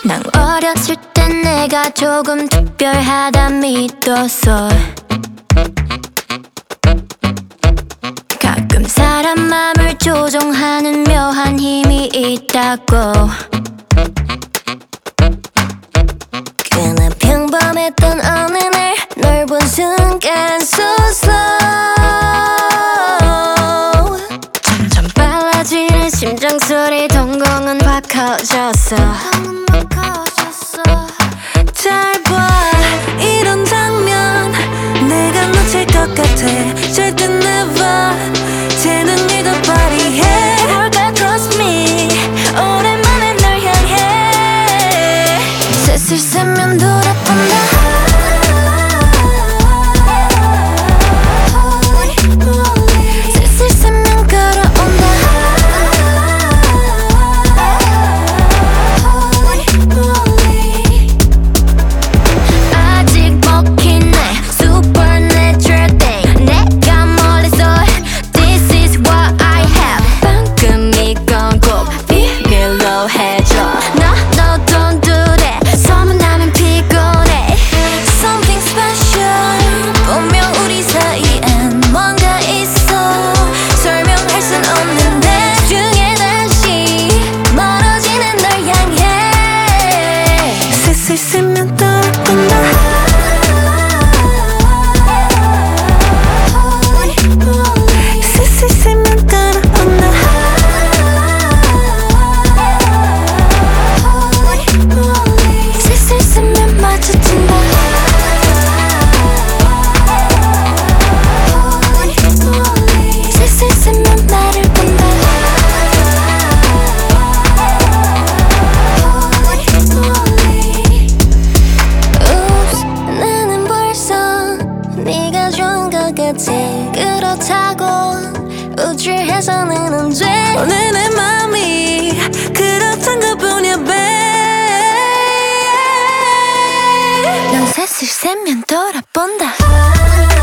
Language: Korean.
난 어렸을 땐 내가 조금 특별하다 믿었어. 가끔 사람 맘을 조종하는 묘한 힘이 있다고. 그나 평범했던 어느 날 널 본 순간 so slow. 점점 빨라지는 심장소리 동공은 확 커졌어. 잘 봐 이런 장면 내가 놓칠 것 같아. 절대 never 재능을 더 발휘해. 뭘까 trust me 오랜만에 널 향해. 셋을 세면 돌아본다. 셋을 세면 걸어온다. 아직 먹힌 내 supernatural thing. 내가 멀리서 this is what I have. 방금 이건 꼭 비밀로 해줘. No don't do that. 소문나면 피곤해. Something special 분명 우리 사이엔 뭔가 있어. 설명할 순 없는데 중에 다시 멀어지는 널 향해. 셋을 쓰면 떠오른다. 셋을 쓰면 따라온다. 셋을 쓰면 마주친다. 셋을 쓰면 나를 본다. Oops, 나는 벌써 네가 좋은 것 같아. 그렇다고 우쭐해서는 안 돼. 오늘 내 맘이 그렇단 것뿐이야 babe. 넌 셋을 세면 돌아본다.